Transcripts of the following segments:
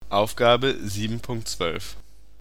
Aufgabe 7.12.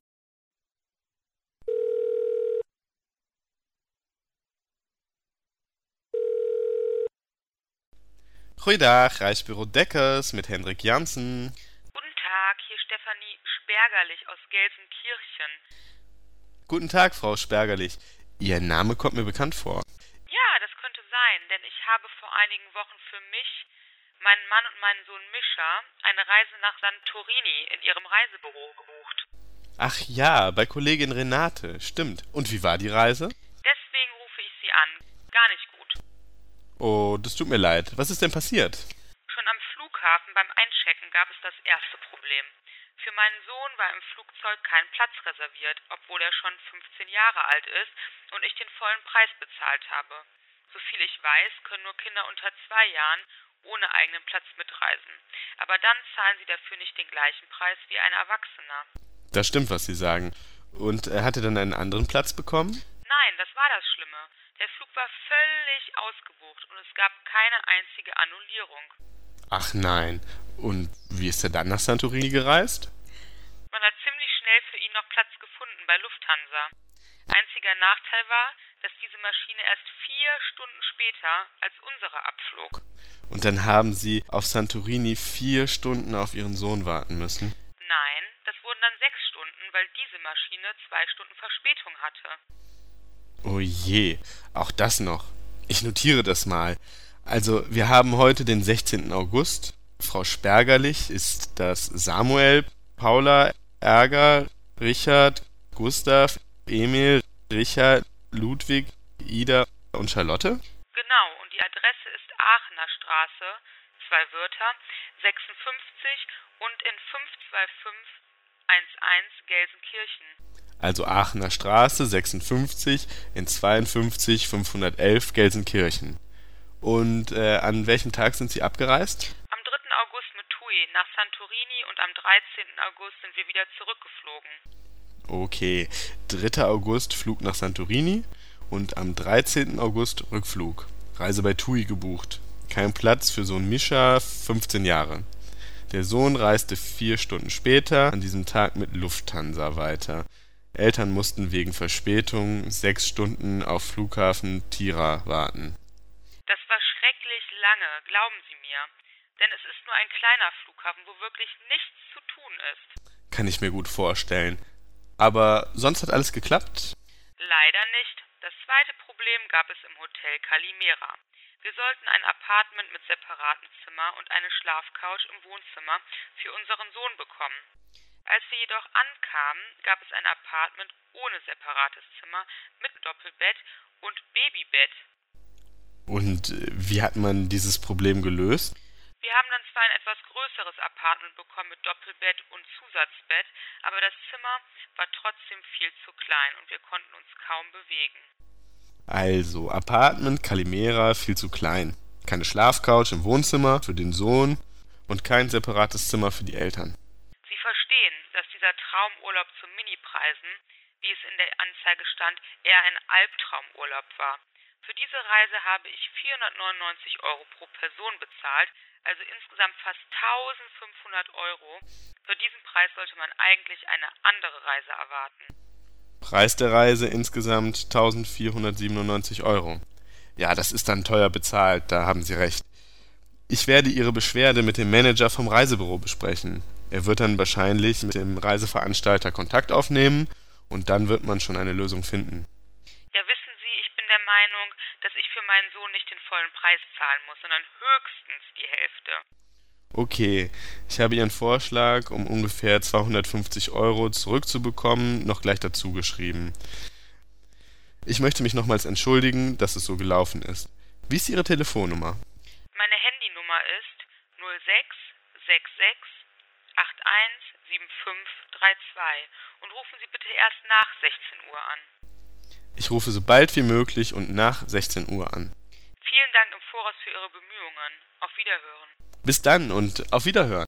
Goeiedag, Reisbureau Dekkers mit Hendrik Jansen. Guten Tag, hier Stefanie Spergerlich aus Gelsenkirchen. Guten Tag, Frau Spergerlich. Ihr Name kommt mir bekannt vor. Ja, das könnte sein, denn ich habe vor einigen Wochen für mich, meinen Mann und meinen Sohn Mischa eine Reise nach Santorini in ihrem Reisebüro gebucht. Ach ja, bei Kollegin Renate, stimmt. Und wie war die Reise? Deswegen rufe ich Sie an. Gar nicht gut. Oh, das tut mir leid. Was ist denn passiert? Schon am Flughafen beim Einchecken gab es das erste Problem. Für meinen Sohn war im Flugzeug kein Platz reserviert, obwohl er schon 15 Jahre alt ist und ich den vollen Preis bezahlt habe. Soviel ich weiß, können nur Kinder unter 2 Jahren ohne eigenen Platz mitreisen. Aber dann zahlen sie dafür nicht den gleichen Preis wie ein Erwachsener. Das stimmt, was Sie sagen. Und hat er dann einen anderen Platz bekommen? Nein, das war das Schlimme. Der Flug war völlig ausgebucht und es gab keine einzige Annullierung. Ach nein. Und wie ist er dann nach Santorini gereist? Man hat ziemlich schnell für ihn noch Platz gefunden bei Lufthansa. Einziger Nachteil war, dass diese Maschine erst 4 Stunden später als unsere abflog. Und dann haben Sie auf Santorini 4 Stunden auf Ihren Sohn warten müssen? Nein, das wurden dann 6 Stunden, weil diese Maschine 2 Stunden Verspätung hatte. Oh je, auch das noch. Ich notiere das mal. Also, wir haben heute den 16. August. Frau Spergerlich ist das Samuel, Paula, Ärger, Richard, Gustav, Emil, Richard, Ludwig, Ida und Charlotte? Genau, und die Adresse ist Aachener Straße, 2 Wörter, 56 und in 52511 Gelsenkirchen. Also Aachener Straße 56 in 52 511 Gelsenkirchen. Und an welchem Tag sind Sie abgereist? Am 3. August mit TUI nach Santorini und am 13. August sind wir wieder zurückgeflogen. Okay, 3. August Flug nach Santorini und am 13. August Rückflug. Reise bei TUI gebucht. Kein Platz für Sohn Mischa, 15 Jahre. Der Sohn reiste 4 Stunden später an diesem Tag mit Lufthansa weiter. Eltern mussten wegen Verspätung 6 Stunden auf Flughafen Tira warten. Das war schrecklich lange, glauben Sie mir. Denn es ist nur ein kleiner Flughafen, wo wirklich nichts zu tun ist. Kann ich mir gut vorstellen. Aber sonst hat alles geklappt? Leider nicht. Das zweite Problem gab es im Hotel Calimera. Wir sollten ein Apartment mit separatem Zimmer und eine Schlafcouch im Wohnzimmer für unseren Sohn bekommen. Als wir jedoch ankamen, gab es ein Apartment ohne separates Zimmer mit Doppelbett und Babybett. Und wie hat man dieses Problem gelöst? Wir haben dann zwar ein etwas größeres Apartment bekommen mit Doppelbett und Zusatzbett, aber das Zimmer war trotzdem viel zu klein und wir konnten uns kaum bewegen. Also, Apartment Calimera viel zu klein. Keine Schlafcouch im Wohnzimmer für den Sohn und kein separates Zimmer für die Eltern. Sie verstehen, dass dieser Traumurlaub zu Minipreisen, wie es in der Anzeige stand, eher ein Albtraumurlaub war. Für diese Reise habe ich 499 € pro Person bezahlt, also insgesamt fast 1500 €. Für diesen Preis sollte man eigentlich eine andere Reise erwarten. Preis der Reise insgesamt 1497 €. Ja, das ist dann teuer bezahlt, da haben Sie recht. Ich werde Ihre Beschwerde mit dem Manager vom Reisebüro besprechen. Er wird dann wahrscheinlich mit dem Reiseveranstalter Kontakt aufnehmen und dann wird man schon eine Lösung finden. Ja, wissen Sie, ich bin der Meinung, dass ich für meinen Sohn nicht den vollen Preis zahlen muss, sondern höchstens die Hälfte. Okay, ich habe Ihren Vorschlag, um ungefähr 250 € zurückzubekommen, noch gleich dazu geschrieben. Ich möchte mich nochmals entschuldigen, dass es so gelaufen ist. Wie ist Ihre Telefonnummer? Meine Handynummer ist 0666 817532 und rufen Sie bitte erst nach 16 Uhr an. Ich rufe so bald wie möglich und nach 16 Uhr an. Vielen Dank im Voraus für Ihre Bemühungen. Auf Wiederhören. Bis dann und auf Wiederhören.